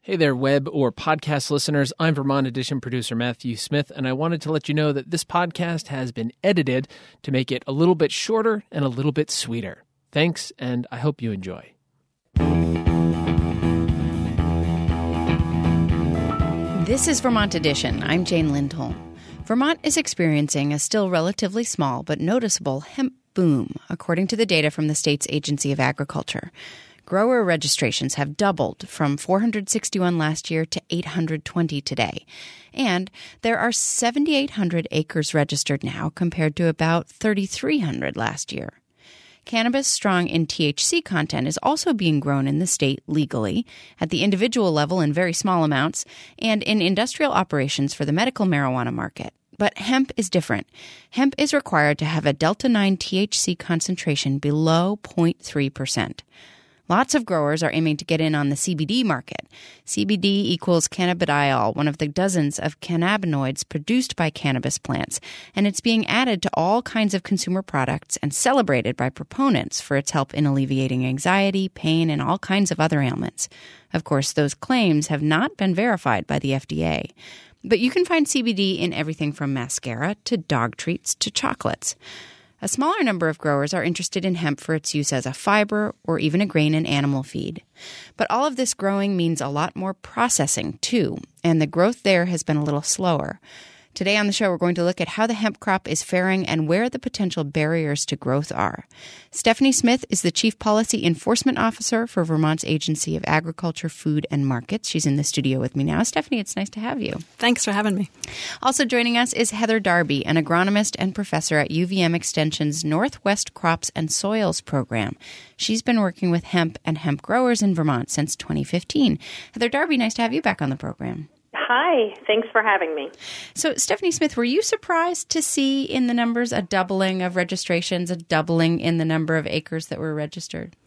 Hey there, web or podcast listeners. I'm Vermont Edition producer Matthew Smith, and I wanted to let you know that this podcast has been edited to make it a little bit shorter and a little bit sweeter. Thanks, and I hope you enjoy. This is Vermont Edition. I'm Jane Lindholm. Vermont is experiencing a still relatively small but noticeable hemp boom, according to the data from the state's Agency of Agriculture. Grower registrations have doubled from 461 last year to 820 today. And there are 7,800 acres registered now compared to about 3,300 last year. Cannabis strong in THC content is also being grown in the state legally, at the individual level in very small amounts, and in industrial operations for the medical marijuana market. But hemp is different. Hemp is required to have a Delta-9 THC concentration below 0.3%. Lots of growers are aiming to get in on the CBD market. CBD equals cannabidiol, one of the dozens of cannabinoids produced by cannabis plants, and it's being added to all kinds of consumer products and celebrated by proponents for its help in alleviating anxiety, pain, and all kinds of other ailments. Of course, those claims have not been verified by the FDA. But you can find CBD in everything from mascara to dog treats to chocolates. A smaller number of growers are interested in hemp for its use as a fiber or even a grain in animal feed. But all of this growing means a lot more processing, too, and the growth there has been a little slower. Today on the show, we're going to look at how the hemp crop is faring and where the potential barriers to growth are. Stephanie Smith is the Chief Policy Enforcement Officer for Vermont's Agency of Agriculture, Food, and Markets. She's in the studio with me now. Stephanie, it's nice to have you. Thanks for having me. Also joining us is Heather Darby, an agronomist and professor at UVM Extension's Northwest Crops and Soils program. She's been working with hemp and hemp growers in Vermont since 2015. Heather Darby, nice to have you back on the program. Hi, thanks for having me. So, Stephanie Smith, were you surprised to see in the numbers a doubling of registrations, a doubling in the number of acres that were registered?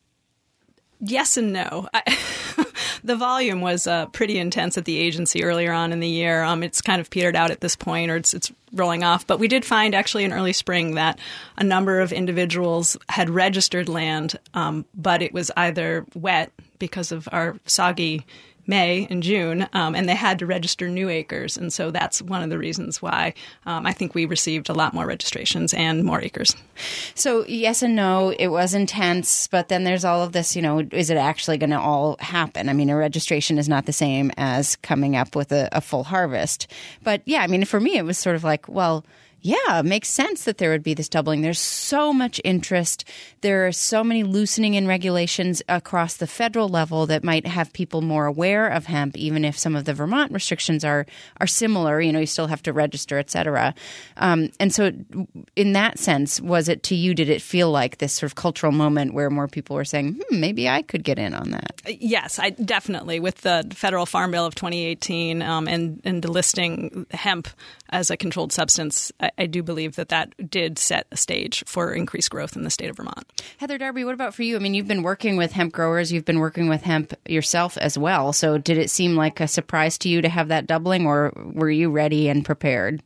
Yes and no. The volume was pretty intense at the agency earlier on in the year. It's kind of petered out at this point, or it's rolling off. But we did find actually in early spring that a number of individuals had registered land, but it was either wet because of our soggy May and June, and they had to register new acres. And so that's one of the reasons why I think we received a lot more registrations and more acres. So yes and no, it was intense, but then there's all of this, is it actually going to all happen? I mean, a registration is not the same as coming up with a full harvest. But yeah, I mean, for me, it was sort of like, well, yeah, it makes sense that there would be this doubling. There's so much interest. There are so many loosening in regulations across the federal level that might have people more aware of hemp, even if some of the Vermont restrictions are similar. You still have to register, et cetera. And so in that sense, was it to you, did it feel like this sort of cultural moment where more people were saying, maybe I could get in on that? Yes, I definitely. With the Federal Farm Bill of 2018 and delisting hemp as a controlled substance, I do believe that did set a stage for increased growth in the state of Vermont. Heather Darby, what about for you? I mean, you've been working with hemp growers. You've been working with hemp yourself as well. So did it seem like a surprise to you to have that doubling, or were you ready and prepared?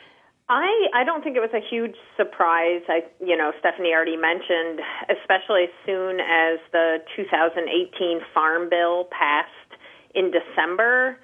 I don't think it was a huge surprise. Stephanie already mentioned, especially as soon as the 2018 Farm Bill passed in December,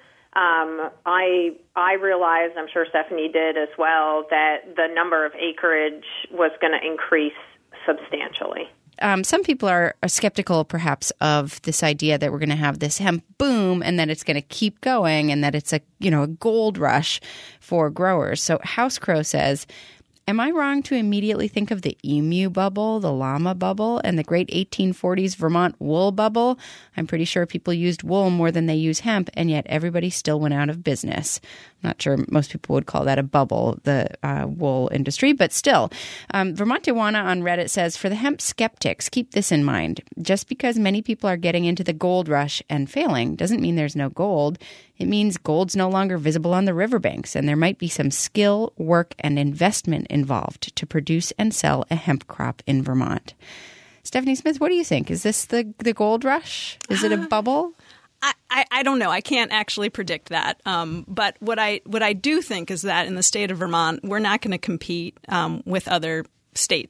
I realized, I'm sure Stephanie did as well, that the number of acreage was going to increase substantially. Some people are skeptical, perhaps, of this idea that we're going to have this hemp boom and that it's going to keep going and that it's a gold rush for growers. So House Crow says, am I wrong to immediately think of the emu bubble, the llama bubble, and the great 1840s Vermont wool bubble? I'm pretty sure people used wool more than they use hemp, and yet everybody still went out of business. I'm not sure most people would call that a bubble, the wool industry, but still. Vermont Dewana on Reddit says, for the hemp skeptics, keep this in mind. Just because many people are getting into the gold rush and failing doesn't mean there's no gold. It means gold's no longer visible on the riverbanks, and there might be some skill, work, and investment involved to produce and sell a hemp crop in Vermont. Stephanie Smith, what do you think? Is this the gold rush? Is it a bubble? I don't know. I can't actually predict that. But what I do think is that in the state of Vermont, we're not going to compete with other states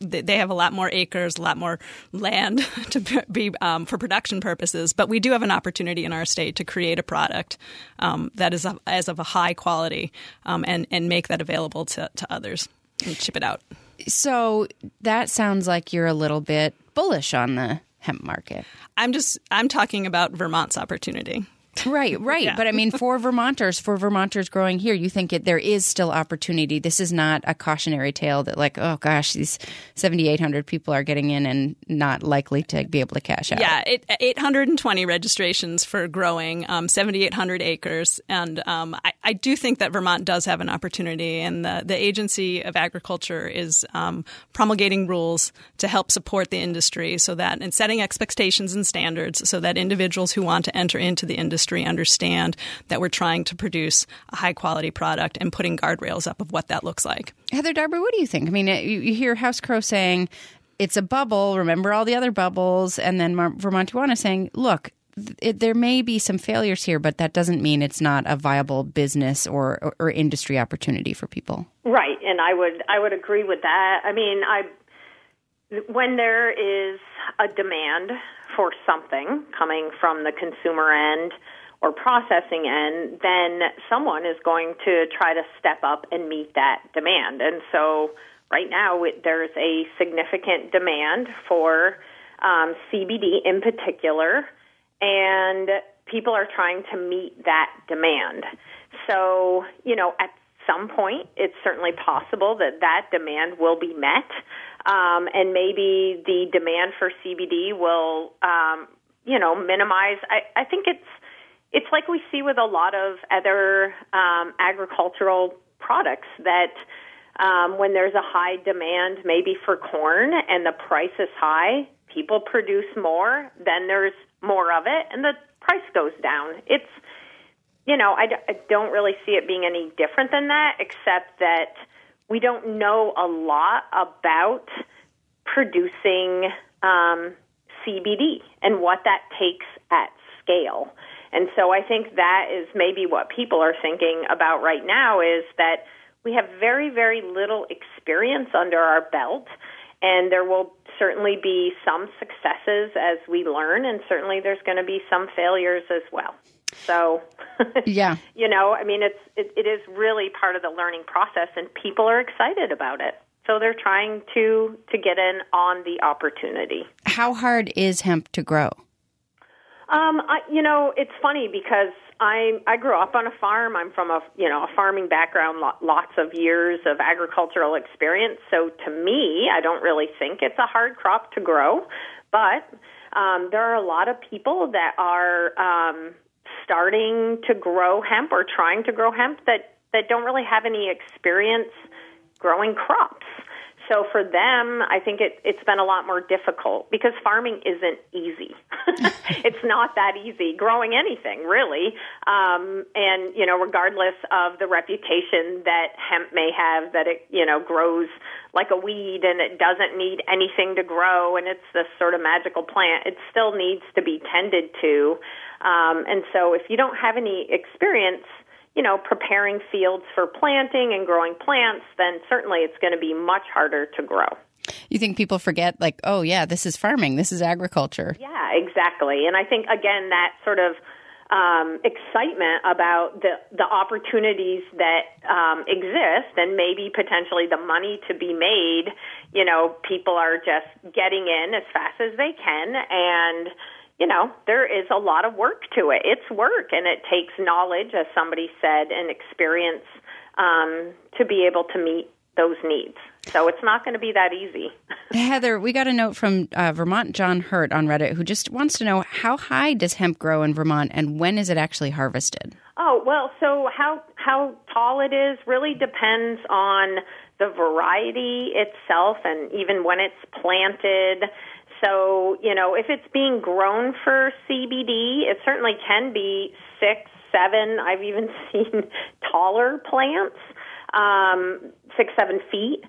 they have a lot more acres, a lot more land to be for production purposes. But we do have an opportunity in our state to create a product that is as of a high quality and make that available to others and ship it out. So that sounds like you're a little bit bullish on the hemp market. I'm talking about Vermont's opportunity. Right. Yeah. But I mean, for Vermonters growing here, you think there is still opportunity. This is not a cautionary tale that like, oh gosh, these 7,800 people are getting in and not likely to be able to cash out. Yeah, 820 registrations for growing, 7,800 acres. And I do think that Vermont does have an opportunity. And the Agency of Agriculture is promulgating rules to help support the industry and setting expectations and standards so that individuals who want to enter into the industry understand that we're trying to produce a high-quality product and putting guardrails up of what that looks like. Heather Darber, what do you think? I mean, you hear House Crow saying it's a bubble, remember all the other bubbles, and then Vermont Iguana saying, look, there may be some failures here, but that doesn't mean it's not a viable business or industry opportunity for people. Right, and I would agree with that. I mean, when there is a demand for something coming from the consumer end or processing end, then someone is going to try to step up and meet that demand. And so right now there's a significant demand for CBD in particular, and people are trying to meet that demand. So, at some point, it's certainly possible that demand will be met. And maybe the demand for CBD will, minimize. I think it's like we see with a lot of other agricultural products that when there's a high demand, maybe for corn, and the price is high, people produce more, then there's more of it, and the price goes down. It's, I don't really see it being any different than that, except that we don't know a lot about producing CBD and what that takes at scale. And so I think that is maybe what people are thinking about right now, is that we have very, very little experience under our belt, and there will certainly be some successes as we learn, and certainly there's going to be some failures as well. So, yeah, it is really part of the learning process, and people are excited about it. So they're trying to get in on the opportunity. How hard is hemp to grow? It's funny because I grew up on a farm. I'm from a farming background, lots of years of agricultural experience. So to me, I don't really think it's a hard crop to grow. But there are a lot of people that are starting to grow hemp or trying to grow hemp that don't really have any experience growing crops. So for them, I think it's been a lot more difficult because farming isn't easy. It's not that easy, growing anything, really. And, regardless of the reputation that hemp may have, that it, grows like a weed and it doesn't need anything to grow and it's this sort of magical plant, it still needs to be tended to. And so if you don't have any experience, preparing fields for planting and growing plants, then certainly it's going to be much harder to grow. You think people forget, like, oh, yeah, this is farming, this is agriculture. Yeah, exactly. And I think, again, that sort of excitement about the opportunities that exist and maybe potentially the money to be made, people are just getting in as fast as they can, and there is a lot of work to it. It's work, and it takes knowledge, as somebody said, and experience to be able to meet those needs. So it's not going to be that easy. Heather, we got a note from Vermont John Hurt on Reddit, who just wants to know, how high does hemp grow in Vermont, and when is it actually harvested? Oh, well, so how tall it is really depends on the variety itself and even when it's planted. So, if it's being grown for CBD, it certainly can be 6, 7. I've even seen taller plants, 6, 7 feet.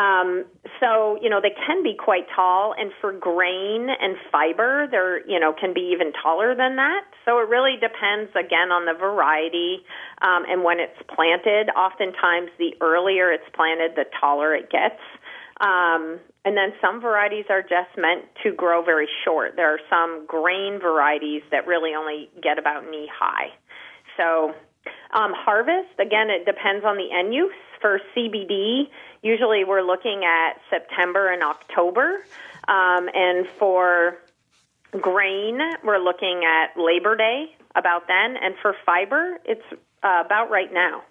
So, they can be quite tall. And for grain and fiber, they're, can be even taller than that. So it really depends, again, on the variety and when it's planted. Oftentimes, the earlier it's planted, the taller it gets. And then some varieties are just meant to grow very short. There are some grain varieties that really only get about knee high. So harvest, again, it depends on the end use. For CBD, usually we're looking at September and October. And for grain, we're looking at Labor Day, about then. And for fiber, it's about right now.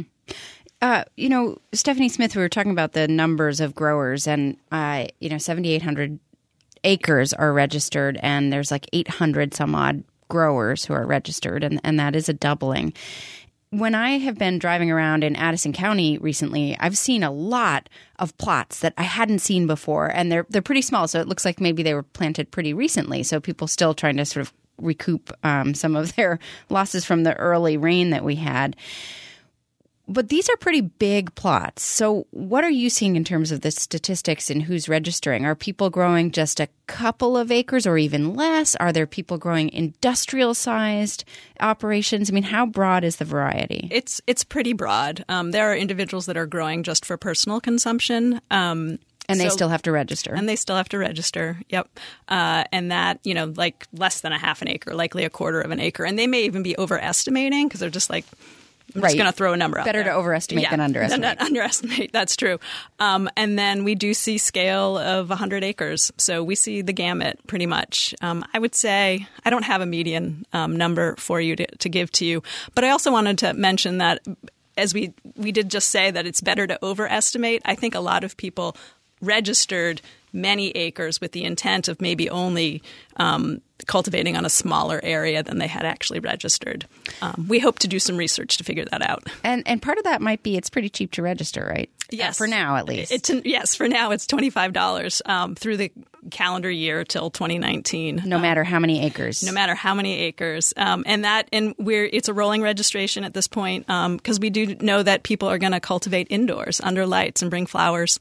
Stephanie Smith, we were talking about the numbers of growers, and 7,800 acres are registered, and there's like 800 some odd growers who are registered, and that is a doubling. When I have been driving around in Addison County recently, I've seen a lot of plots that I hadn't seen before, and they're pretty small, so it looks like maybe they were planted pretty recently, so people still trying to sort of recoup some of their losses from the early rain that we had. But these are pretty big plots. So what are you seeing in terms of the statistics and who's registering? Are people growing just a couple of acres or even less? Are there people growing industrial-sized operations? I mean, how broad is the variety? It's pretty broad. There are individuals that are growing just for personal consumption. And they still have to register. And they still have to register, yep. And that, like less than a half an acre, likely a quarter of an acre. And they may even be overestimating because they're just like, I'm just going to throw a number out Better there. to overestimate than underestimate. Underestimate, that's true. And then we do see scale of 100 acres. So we see the gamut pretty much. I would say I don't have a median number for you to give to you. But I also wanted to mention that as we did just say that it's better to overestimate, I think a lot of people registered many acres with the intent of maybe only cultivating on a smaller area than they had actually registered. We hope to do some research to figure that out. And part of that might be it's pretty cheap to register, right? Yes. For now, at least. Yes, for now it's $25 through the calendar year till 2019. No matter how many acres. No matter how many acres. It's a rolling registration at this point because we do know that people are going to cultivate indoors under lights and bring flowers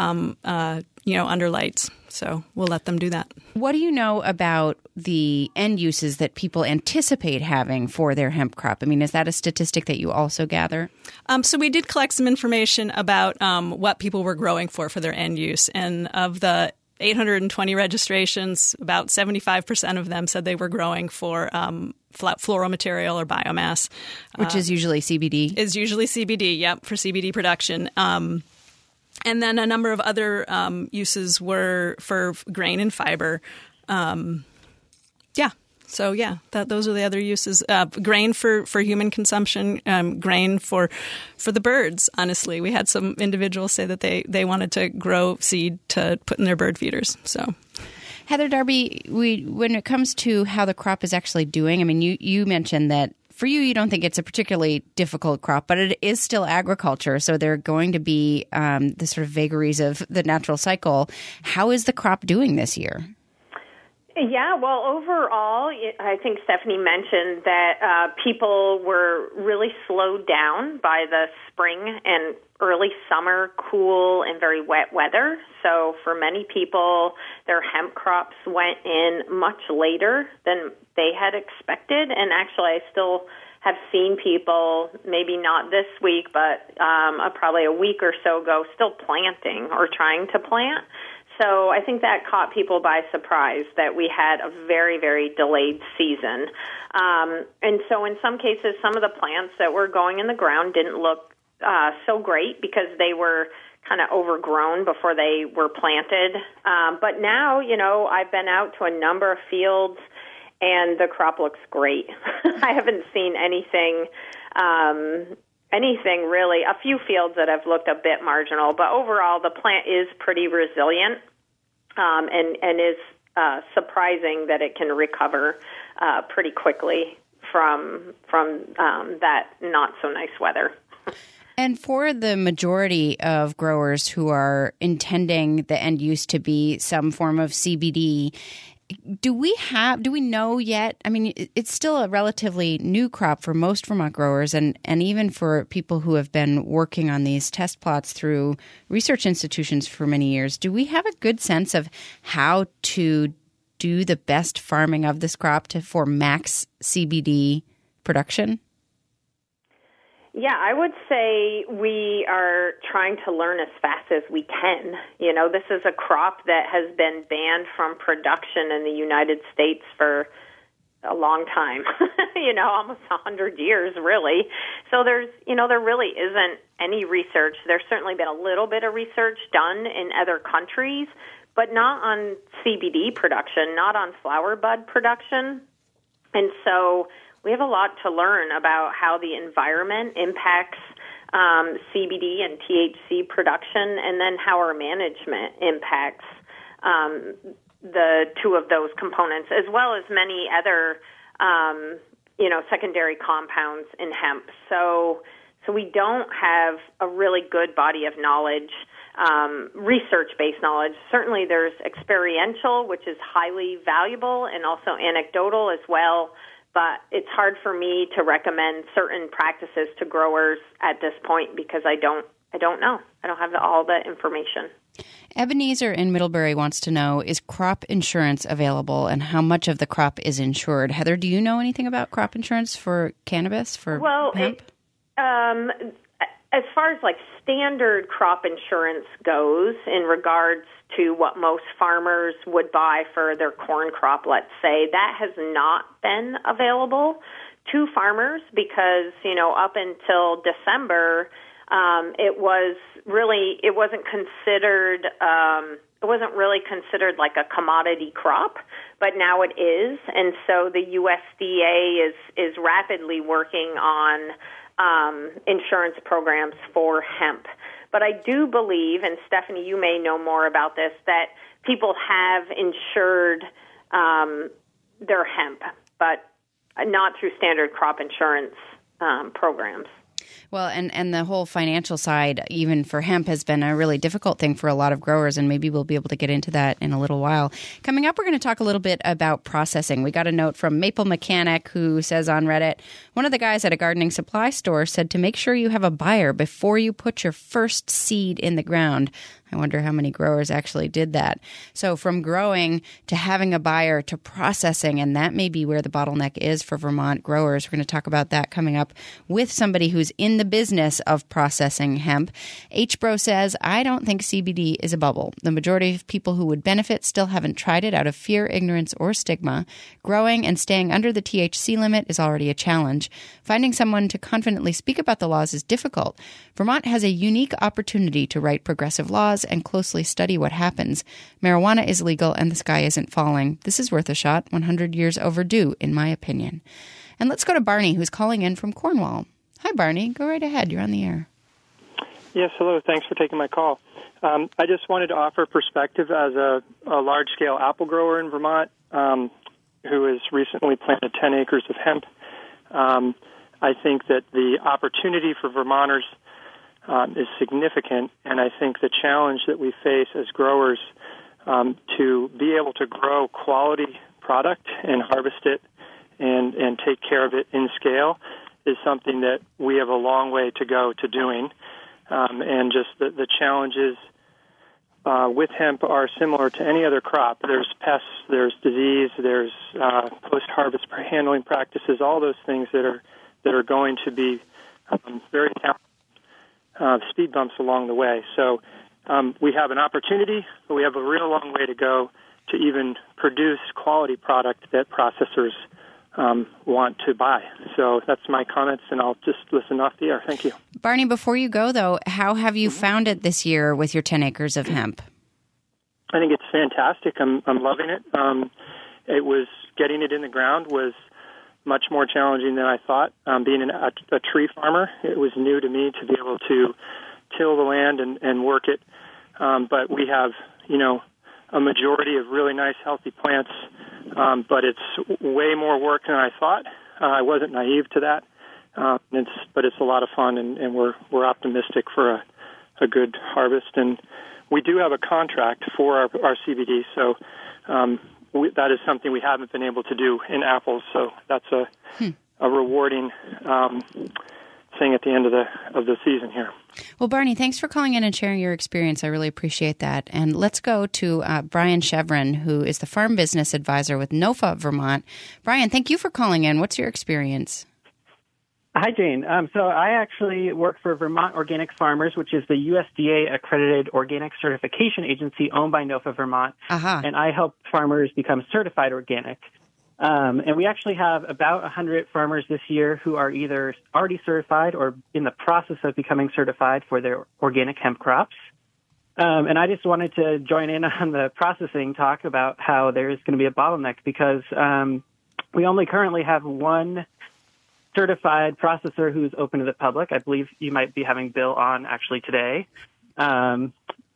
under lights. So we'll let them do that. What do you know about the end uses that people anticipate having for their hemp crop? I mean, is that a statistic that you also gather? So we did collect some information about what people were growing for their end use. And of the 820 registrations, about 75% of them said they were growing for floral material or biomass. Which is usually CBD? Is usually CBD, yep, for CBD production. And then a number of other uses were for grain and fiber. Those are the other uses. Grain for human consumption, grain for the birds, honestly. We had some individuals say that they wanted to grow seed to put in their bird feeders. So, Heather Darby, when it comes to how the crop is actually doing, I mean, you mentioned that for you don't think it's a particularly difficult crop, but it is still agriculture, so there are going to be the sort of vagaries of the natural cycle. How is the crop doing this year? Yeah, well, overall, I think Stephanie mentioned that people were really slowed down by the spring and early summer cool and very wet weather. So for many people, their hemp crops went in much later than they had expected. And actually, I still have seen people, maybe not this week, but probably a week or so ago, still planting or trying to plant. So I think that caught people by surprise that we had a very, very delayed season. And so in some cases, some of the plants that were going in the ground didn't look so great because they were kind of overgrown before they were planted. But now, I've been out to a number of fields, and the crop looks great. I haven't seen anything really. A few fields that have looked a bit marginal, but overall the plant is pretty resilient and is surprising that it can recover pretty quickly from that not so nice weather. And for the majority of growers who are intending the end use to be some form of CBD, do we know yet? I mean, it's still a relatively new crop for most Vermont growers, and even for people who have been working on these test plots through research institutions for many years. Do we have a good sense of how to do the best farming of this crop for max CBD production? Yeah, I would say we are trying to learn as fast as we can. You know, this is a crop that has been banned from production in the United States for a long time, almost 100 years, really. So there really isn't any research. There's certainly been a little bit of research done in other countries, but not on CBD production, not on flower bud production. And so we have a lot to learn about how the environment impacts CBD and THC production, and then how our management impacts the two of those components, as well as many other, secondary compounds in hemp. So we don't have a really good body of knowledge, research-based knowledge. Certainly there's experiential, which is highly valuable, and also anecdotal as well. But it's hard for me to recommend certain practices to growers at this point because I don't know. I don't have all the information. Ebenezer in Middlebury wants to know, is crop insurance available and how much of the crop is insured? Heather, do you know anything about crop insurance for cannabis, for hemp? As far as like standard crop insurance goes in regards to what most farmers would buy for their corn crop, let's say, that has not been available to farmers because, up until December, it wasn't really considered like a commodity crop, but now it is. And so the USDA is rapidly working on insurance programs for hemp. But I do believe, and Stephanie, you may know more about this, that people have insured their hemp, but not through standard crop insurance programs. Well, and the whole financial side, even for hemp, has been a really difficult thing for a lot of growers, and maybe we'll be able to get into that in a little while. Coming up, we're going to talk a little bit about processing. We got a note from Maple Mechanic who says on Reddit, one of the guys at a gardening supply store said to make sure you have a buyer before you put your first seed in the ground. I wonder how many growers actually did that. So from growing to having a buyer to processing, and that may be where the bottleneck is for Vermont growers. We're going to talk about that coming up with somebody who's in the business of processing hemp. H-Bro says, I don't think CBD is a bubble. The majority of people who would benefit still haven't tried it out of fear, ignorance, or stigma. Growing and staying under the THC limit is already a challenge. Finding someone to confidently speak about the laws is difficult. Vermont has a unique opportunity to write progressive laws and closely study what happens. Marijuana is legal and the sky isn't falling. This is worth a shot, 100 years overdue, in my opinion. And let's go to Barney, who's calling in from Cornwall. Hi, Barney. Go right ahead. You're on the air. Yes, hello. Thanks for taking my call. I just wanted to offer perspective as a large-scale apple grower in Vermont who has recently planted 10 acres of hemp. I think that the opportunity for Vermonters is significant, and I think the challenge that we face as growers to be able to grow quality product and harvest it and take care of it in scale is something that we have a long way to go to doing. And just the challenges with hemp are similar to any other crop. There's pests, there's disease, there's post-harvest handling practices, all those things that are going to be very speed bumps along the way. So we have an opportunity, but we have a real long way to go to even produce quality product that processors want to buy. So that's my comments, and I'll just listen off the air. Thank you. Barney, before you go, though, how have you found it this year with your 10 acres of hemp? I think it's fantastic. I'm loving it. It was getting it in the ground was much more challenging than I thought. Being a tree farmer, it was new to me to be able to till the land and work it. But we have, a majority of really nice, healthy plants. But it's way more work than I thought. I wasn't naive to that. But it's a lot of fun, and we're optimistic for a good harvest. And we do have a contract for our CBD, so that is something we haven't been able to do in apples. So that's a rewarding thing at the end of the season here. Well, Barney, thanks for calling in and sharing your experience. I really appreciate that. And let's go to Brian Chevron, who is the farm business advisor with NOFA Vermont. Brian, thank you for calling in. What's your experience? Hi, Jane. So I actually work for Vermont Organic Farmers, which is the USDA-accredited organic certification agency owned by NOFA Vermont, and I help farmers become certified organic. And we actually have about 100 farmers this year who are either already certified or in the process of becoming certified for their organic hemp crops. And I just wanted to join in on the processing talk about how there is going to be a bottleneck because we only currently have one certified processor who's open to the public. I believe you might be having Bill on actually today. And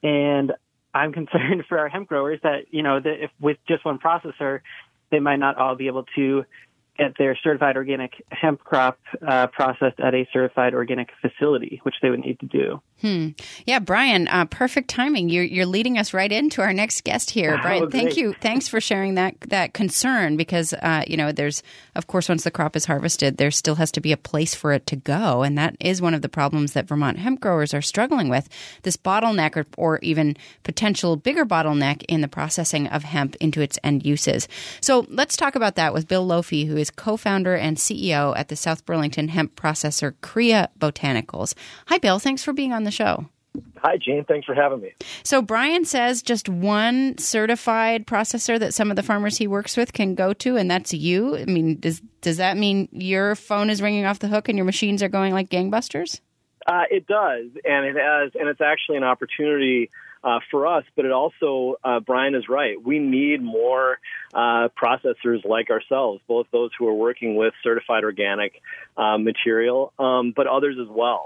I'm concerned for our hemp growers that, that if with just one processor, they might not all be able to get their certified organic hemp crop processed at a certified organic facility, which they would need to do. Yeah, Brian, perfect timing. You're leading us right into our next guest here. Brian, thank you. Thanks for sharing that concern because, there's, of course, once the crop is harvested, there still has to be a place for it to go. And that is one of the problems that Vermont hemp growers are struggling with, this bottleneck or even potential bigger bottleneck in the processing of hemp into its end uses. So let's talk about that with Bill Lofi, who is co-founder and CEO at the South Burlington hemp processor Krea Botanicals. Hi, Bill. Thanks for being on the show. Hi, Jane. Thanks for having me. So Brian says just one certified processor that some of the farmers he works with can go to, and that's you. I mean, does that mean your phone is ringing off the hook and your machines are going like gangbusters? It does, and it has, and it's actually an opportunity for us, but it also, Brian is right. We need more processors like ourselves, both those who are working with certified organic material, but others as well.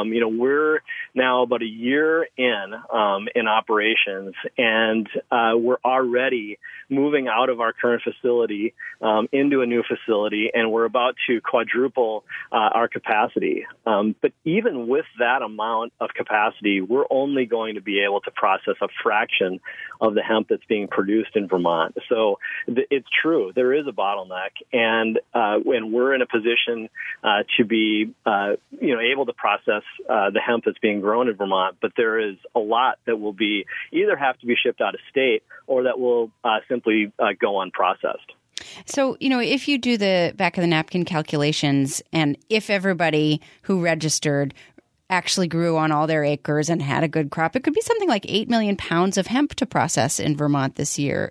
We're now about a year in operations, and we're already moving out of our current facility into a new facility, and we're about to quadruple our capacity. But even with that amount of capacity, we're only going to be able to process a fraction of the hemp that's being produced in Vermont. So it's true. There is a bottleneck, and we're in a position to be, able to process the hemp that's being grown in Vermont. But there is a lot that will be either have to be shipped out of state or that will simply go unprocessed. So, if you do the back of the napkin calculations, and if everybody who registered actually grew on all their acres and had a good crop, it could be something like 8 million pounds of hemp to process in Vermont this year.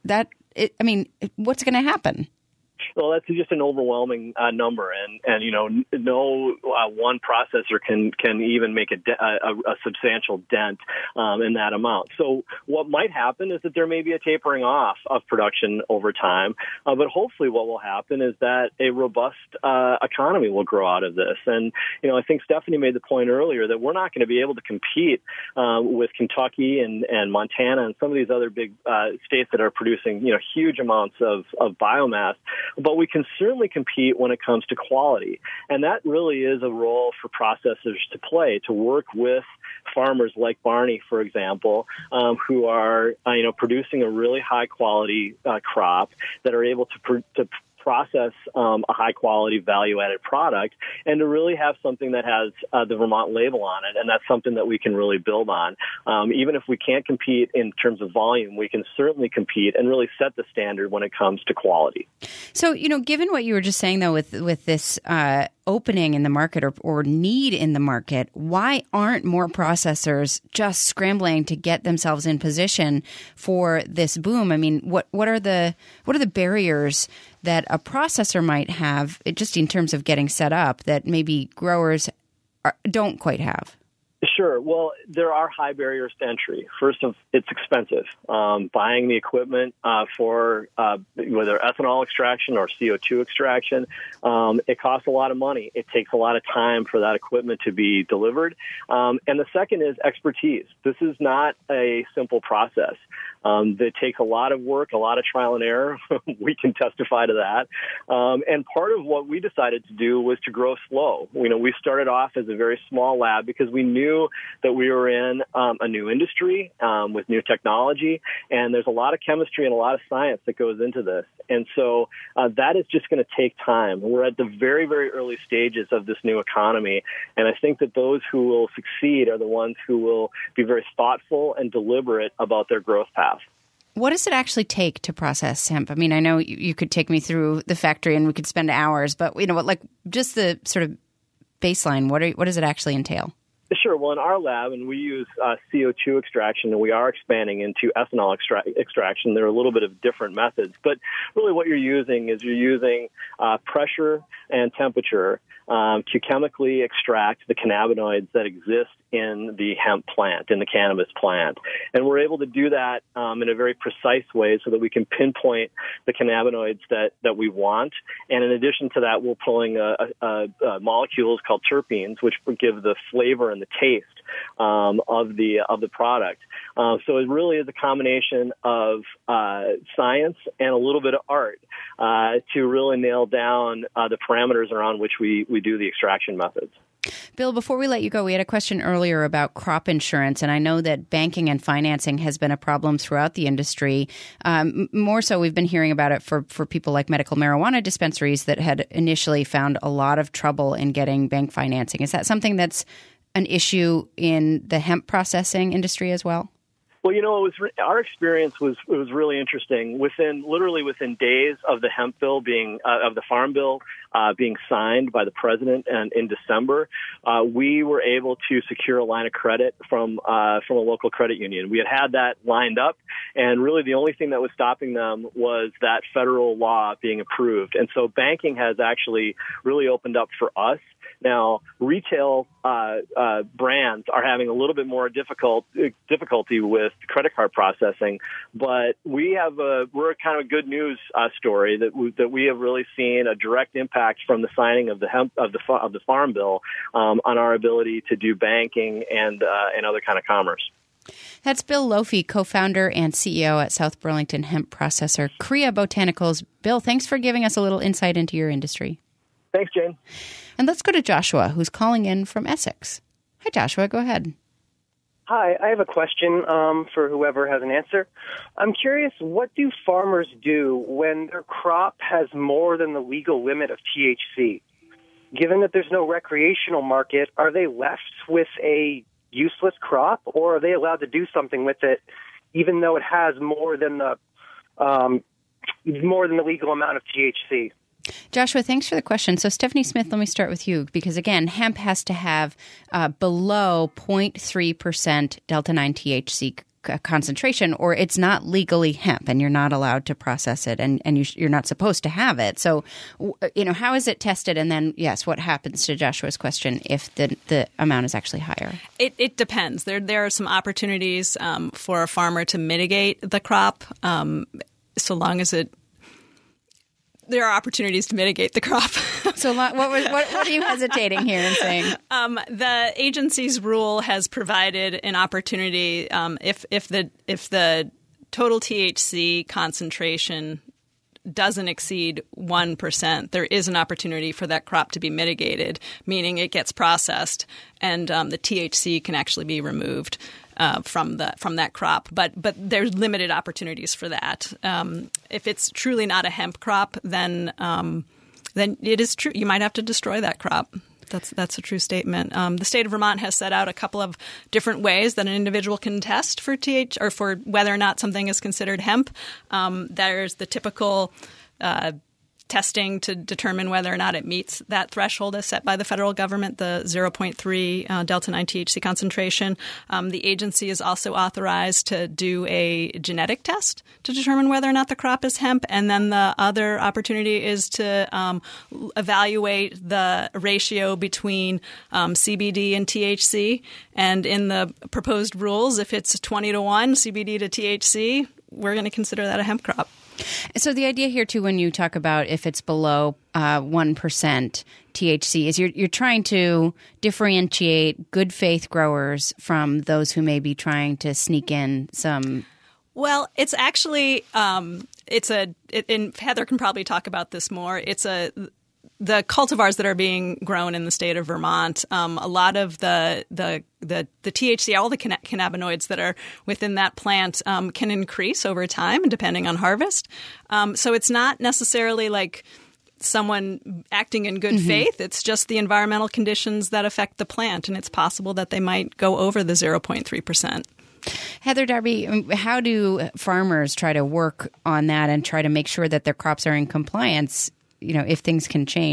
What's going to happen? Well, that's just an overwhelming number, and no one processor can even make a substantial dent in that amount. So what might happen is that there may be a tapering off of production over time, but hopefully what will happen is that a robust economy will grow out of this. And I think Stephanie made the point earlier that we're not going to be able to compete with Kentucky and Montana and some of these other big states that are producing huge amounts of biomass. But we can certainly compete when it comes to quality. And that really is a role for processors to play, to work with farmers like Barney, for example, who are, producing a really high quality crop that are able to process a high-quality, value-added product, and to really have something that has the Vermont label on it, and that's something that we can really build on. Even if we can't compete in terms of volume, we can certainly compete and really set the standard when it comes to quality. So, given what you were just saying, though, with this opening in the market or need in the market, why aren't more processors just scrambling to get themselves in position for this boom? I mean, what are the barriers that a processor might have just in terms of getting set up that maybe growers don't quite have? Sure. Well, there are high barriers to entry. First, it's expensive. Buying the equipment for whether ethanol extraction or CO2 extraction, it costs a lot of money. It takes a lot of time for that equipment to be delivered. And the second is expertise. This is not a simple process. That takes a lot of work, a lot of trial and error. We can testify to that. And part of what we decided to do was to grow slow. We started off as a very small lab because we knew that we were in a new industry with new technology, and there's a lot of chemistry and a lot of science that goes into this. And so that is just going to take time. We're at the very, very early stages of this new economy, and I think that those who will succeed are the ones who will be very thoughtful and deliberate about their growth path. What does it actually take to process hemp? I mean, I know you could take me through the factory and we could spend hours, but just the sort of baseline, what does it actually entail? Sure. Well, in our lab, and we use CO2 extraction, and we are expanding into ethanol extraction. There are a little bit of different methods, but really what you're using pressure and temperature to chemically extract the cannabinoids that exist in the hemp plant, in the cannabis plant. And we're able to do that in a very precise way so that we can pinpoint the cannabinoids that we want. And in addition to that, we're pulling molecules called terpenes, which give the flavor and the taste of the product. So it really is a combination of science and a little bit of art to really nail down the parameters around which we do the extraction methods. Bill, before we let you go, we had a question earlier about crop insurance, and I know that banking and financing has been a problem throughout the industry. More so, we've been hearing about it for people like medical marijuana dispensaries that had initially found a lot of trouble in getting bank financing. Is that something that's an issue in the hemp processing industry as well? Well, our experience was really interesting. Within days of the hemp bill of the farm bill being signed by the president, and in December, we were able to secure a line of credit from a local credit union. We had that lined up, and really the only thing that was stopping them was that federal law being approved. And so banking has actually really opened up for us. Now, retail brands are having a little bit more difficulty with credit card processing, but we're kind of a good news story that we have really seen a direct impact from the signing of the farm bill on our ability to do banking and other kind of commerce. That's Bill Lofi, co-founder and CEO at South Burlington hemp processor Krea Botanicals. Bill, thanks for giving us a little insight into your industry. Thanks, Jane. And let's go to Joshua, who's calling in from Essex. Hi, Joshua. Go ahead. Hi. I have a question for whoever has an answer. I'm curious, what do farmers do when their crop has more than the legal limit of THC? Given that there's no recreational market, are they left with a useless crop, or are they allowed to do something with it even though it has more than the legal amount of THC? Joshua, thanks for the question. So, Stephanie Smith, let me start with you because, again, hemp has to have below 0.3% Delta-9 THC concentration, or it's not legally hemp, and you're not allowed to process it, and you're not supposed to have it. So, how is it tested? And then, yes, what happens to Joshua's question if the amount is actually higher? It depends. There are some opportunities for a farmer to mitigate the crop, so long as there are opportunities to mitigate the crop. So what are you hesitating here in saying? The agency's rule has provided an opportunity if the total THC concentration doesn't exceed 1%, there is an opportunity for that crop to be mitigated, meaning it gets processed and the THC can actually be removed from that crop, but there's limited opportunities for that. If it's truly not a hemp crop, then it is true. You might have to destroy that crop. That's a true statement. The state of Vermont has set out a couple of different ways that an individual can test for or for whether or not something is considered hemp. There's the typical testing to determine whether or not it meets that threshold as set by the federal government, the 0.3 Delta-9 THC concentration. The agency is also authorized to do a genetic test to determine whether or not the crop is hemp. And then the other opportunity is to evaluate the ratio between CBD and THC. And in the proposed rules, if it's 20-1 CBD to THC, we're going to consider that a hemp crop. So the idea here, too, when you talk about if it's below 1% THC, is you're trying to differentiate good faith growers from those who may be trying to sneak in some. Well, it's actually and Heather can probably talk about this more. The cultivars that are being grown in the state of Vermont, a lot of the THC, all the cannabinoids that are within that plant can increase over time depending on harvest. So it's not necessarily like someone acting in good faith. It's just the environmental conditions that affect the plant, and it's possible that they might go over the 0.3%. Heather Darby, how do farmers try to work on that and try to make sure that their crops are in compliance? If things can change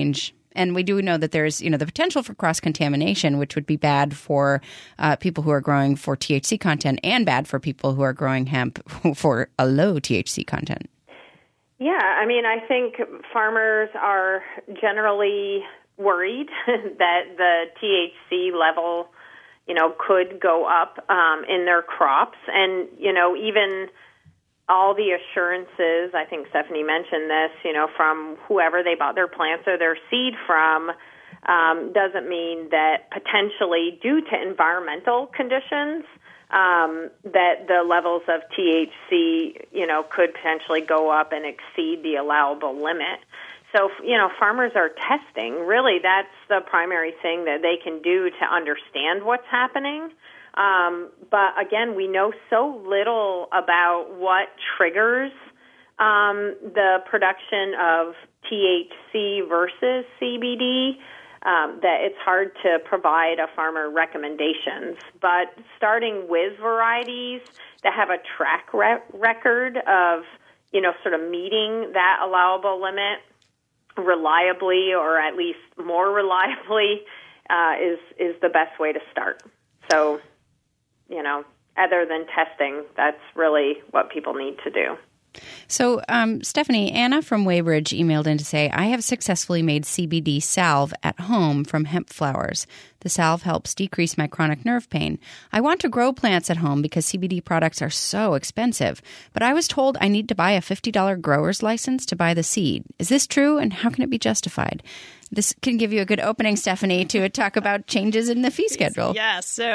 And we do know that there's, the potential for cross-contamination, which would be bad for people who are growing for THC content and bad for people who are growing hemp for a low THC content. Yeah, I mean, I think farmers are generally worried that the THC level, could go up in their crops. And, even all the assurances, I think Stephanie mentioned this, from whoever they bought their plants or their seed from, doesn't mean that potentially due to environmental conditions, that the levels of THC, could potentially go up and exceed the allowable limit. So, farmers are testing. Really, that's the primary thing that they can do to understand what's happening. But again, we know so little about what triggers the production of THC versus CBD, that it's hard to provide a farmer recommendations. But starting with varieties that have a track record of, sort of meeting that allowable limit reliably, or at least more reliably, is the best way to start. So, other than testing, that's really what people need to do. So, Stephanie, Anna from Weybridge emailed in to say, I have successfully made CBD salve at home from hemp flowers. The salve helps decrease my chronic nerve pain. I want to grow plants at home because CBD products are so expensive, but I was told I need to buy a $50 grower's license to buy the seed. Is this true, and how can it be justified? This can give you a good opening, Stephanie, to talk about changes in the fee schedule. Yeah,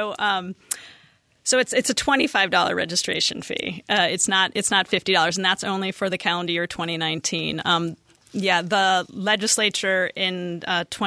So it's a $25 registration fee. It's not $50, and that's only for the calendar year 2019. The legislature in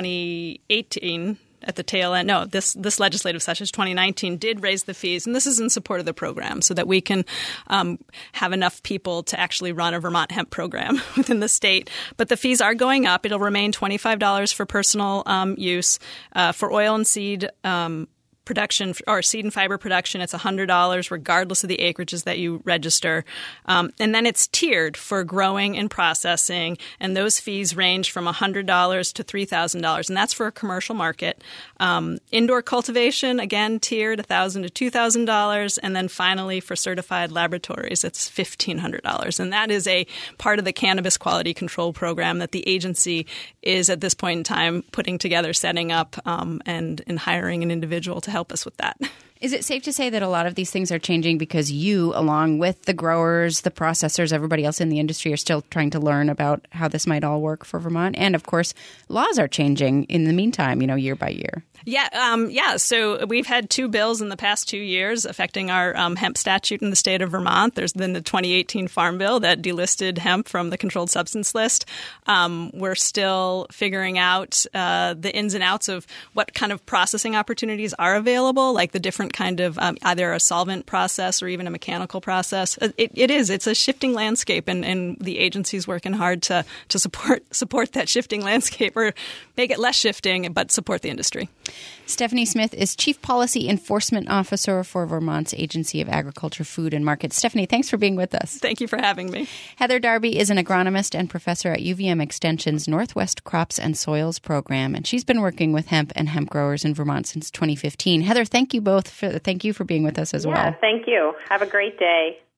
2018 at the tail end. No, this legislative session, 2019, did raise the fees, and this is in support of the program, so that we can have enough people to actually run a Vermont hemp program within the state. But the fees are going up. It'll remain $25 for personal use. For oil and seed production or seed and fiber production, it's $100 regardless of the acreages that you register. And then it's tiered for growing and processing, and those fees range from $100 to $3,000, and that's for a commercial market. Indoor cultivation, again, tiered $1,000 to $2,000, and then finally for certified laboratories, it's $1,500. And that is a part of the cannabis quality control program that the agency is at this point in time putting together, setting up, and hiring an individual to help us with that. Is it safe to say that a lot of these things are changing because you, along with the growers, the processors, everybody else in the industry, are still trying to learn about how this might all work for Vermont? And, of course, laws are changing in the meantime, year by year. Yeah. So we've had 2 bills in the past 2 years affecting our hemp statute in the state of Vermont. There's been the 2018 Farm Bill that delisted hemp from the controlled substance list. We're still figuring out the ins and outs of what kind of processing opportunities are available, like the different kind of either a solvent process or even a mechanical process. It's a shifting landscape, and the agency's working hard to support that shifting landscape, or make it less shifting, but support the industry. Stephanie Smith is Chief Policy Enforcement Officer for Vermont's Agency of Agriculture, Food and Markets. Stephanie, thanks for being with us. Thank you for having me. Heather Darby is an agronomist and professor at UVM Extension's Northwest Crops and Soils program, and she's been working with hemp and hemp growers in Vermont since 2015. Heather, thank you both. Thank you for being with us as well. Yeah, thank you. Have a great day.